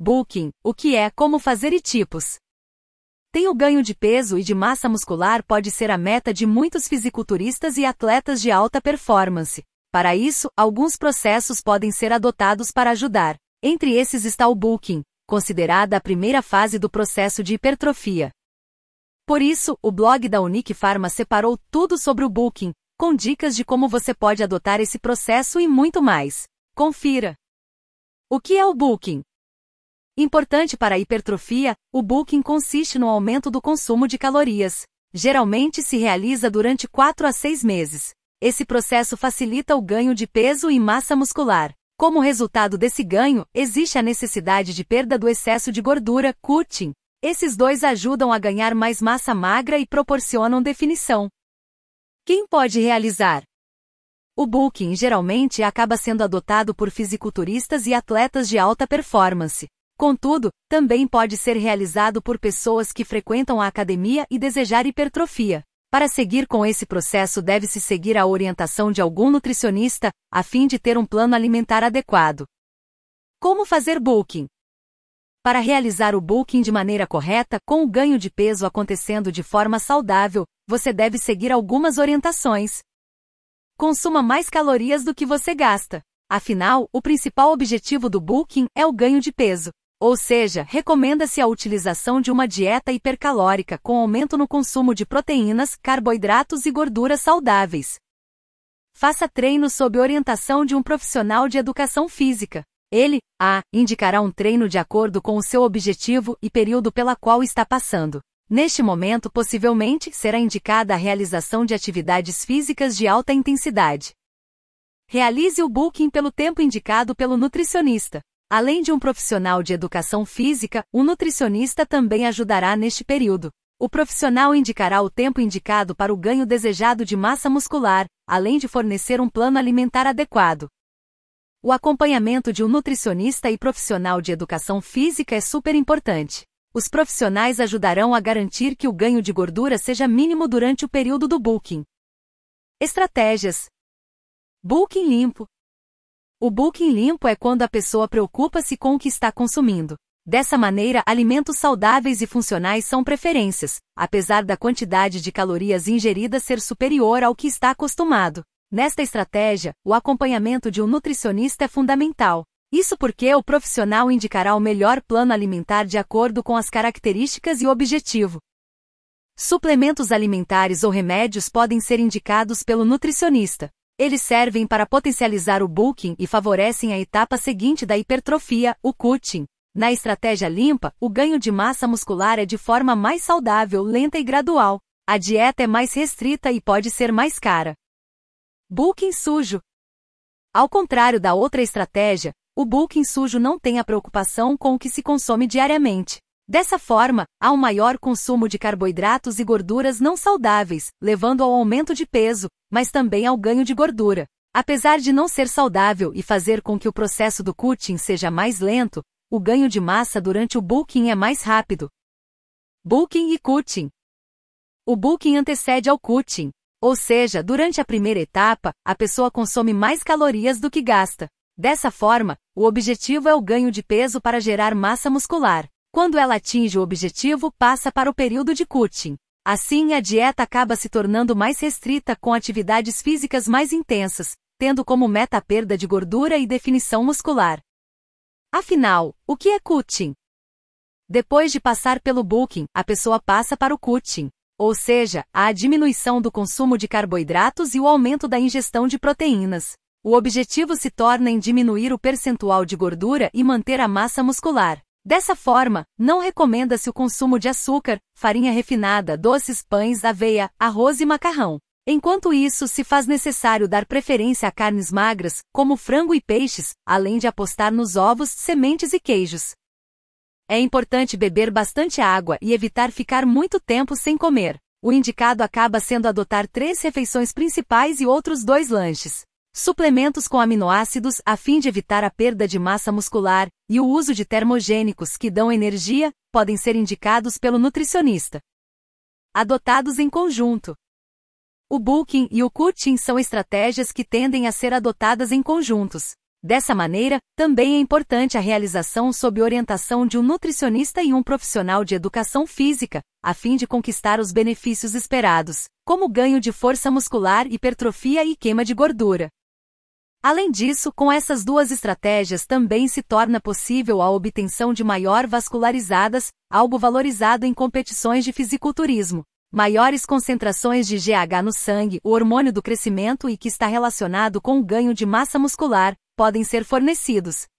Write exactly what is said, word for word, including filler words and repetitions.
Bulking, o que é, como fazer e tipos. Tem o ganho de peso e de massa muscular pode ser a meta de muitos fisiculturistas e atletas de alta performance. Para isso, alguns processos podem ser adotados para ajudar. Entre esses está o bulking, considerada a primeira fase do processo de hipertrofia. Por isso, o blog da Unique Pharma separou tudo sobre o bulking, com dicas de como você pode adotar esse processo e muito mais. Confira! O que é o bulking? Importante para a hipertrofia, o bulking consiste no aumento do consumo de calorias. Geralmente se realiza durante quatro a seis meses. Esse processo facilita o ganho de peso e massa muscular. Como resultado desse ganho, existe a necessidade de perda do excesso de gordura, cutting. Esses dois ajudam a ganhar mais massa magra e proporcionam definição. Quem pode realizar? O bulking geralmente acaba sendo adotado por fisiculturistas e atletas de alta performance. Contudo, também pode ser realizado por pessoas que frequentam a academia e desejar hipertrofia. Para seguir com esse processo deve-se seguir a orientação de algum nutricionista, a fim de ter um plano alimentar adequado. Como fazer bulking? Para realizar o bulking de maneira correta, com o ganho de peso acontecendo de forma saudável, você deve seguir algumas orientações. Consuma mais calorias do que você gasta. Afinal, o principal objetivo do bulking é o ganho de peso. Ou seja, recomenda-se a utilização de uma dieta hipercalórica com aumento no consumo de proteínas, carboidratos e gorduras saudáveis. Faça treino sob orientação de um profissional de educação física. Ele, a, indicará um treino de acordo com o seu objetivo e período pela qual está passando. Neste momento, possivelmente, será indicada a realização de atividades físicas de alta intensidade. Realize o bulking pelo tempo indicado pelo nutricionista. Além de um profissional de educação física, um nutricionista também ajudará neste período. O profissional indicará o tempo indicado para o ganho desejado de massa muscular, além de fornecer um plano alimentar adequado. O acompanhamento de um nutricionista e profissional de educação física é super importante. Os profissionais ajudarão a garantir que o ganho de gordura seja mínimo durante o período do bulking. Estratégias. Bulking limpo. O bulking limpo é quando a pessoa preocupa-se com o que está consumindo. Dessa maneira, alimentos saudáveis e funcionais são preferências, apesar da quantidade de calorias ingeridas ser superior ao que está acostumado. Nesta estratégia, o acompanhamento de um nutricionista é fundamental. Isso porque o profissional indicará o melhor plano alimentar de acordo com as características e objetivo. Suplementos alimentares ou remédios podem ser indicados pelo nutricionista. Eles servem para potencializar o bulking e favorecem a etapa seguinte da hipertrofia, o cutting. Na estratégia limpa, o ganho de massa muscular é de forma mais saudável, lenta e gradual. A dieta é mais restrita e pode ser mais cara. Bulking sujo. Ao contrário da outra estratégia, o bulking sujo não tem a preocupação com o que se consome diariamente. Dessa forma, há um maior consumo de carboidratos e gorduras não saudáveis, levando ao aumento de peso, mas também ao ganho de gordura. Apesar de não ser saudável e fazer com que o processo do cutting seja mais lento, o ganho de massa durante o bulking é mais rápido. Bulking e cutting. O bulking antecede ao cutting, ou seja, durante a primeira etapa, a pessoa consome mais calorias do que gasta. Dessa forma, o objetivo é o ganho de peso para gerar massa muscular. Quando ela atinge o objetivo, passa para o período de cutting. Assim, a dieta acaba se tornando mais restrita com atividades físicas mais intensas, tendo como meta a perda de gordura e definição muscular. Afinal, o que é cutting? Depois de passar pelo bulking, a pessoa passa para o cutting, ou seja, a diminuição do consumo de carboidratos e o aumento da ingestão de proteínas. O objetivo se torna em diminuir o percentual de gordura e manter a massa muscular. Dessa forma, não recomenda-se o consumo de açúcar, farinha refinada, doces, pães, aveia, arroz e macarrão. Enquanto isso, se faz necessário dar preferência a carnes magras, como frango e peixes, além de apostar nos ovos, sementes e queijos. É importante beber bastante água e evitar ficar muito tempo sem comer. O indicado acaba sendo adotar três refeições principais e outros dois lanches. Suplementos com aminoácidos a fim de evitar a perda de massa muscular e o uso de termogênicos que dão energia podem ser indicados pelo nutricionista. Adotados em conjunto. O bulking e o cutting são estratégias que tendem a ser adotadas em conjuntos. Dessa maneira, também é importante a realização sob orientação de um nutricionista e um profissional de educação física, a fim de conquistar os benefícios esperados, como ganho de força muscular, hipertrofia e queima de gordura. Além disso, com essas duas estratégias também se torna possível a obtenção de maior vascularizadas, algo valorizado em competições de fisiculturismo. Maiores concentrações de G H no sangue, o hormônio do crescimento e que está relacionado com o ganho de massa muscular, podem ser fornecidos.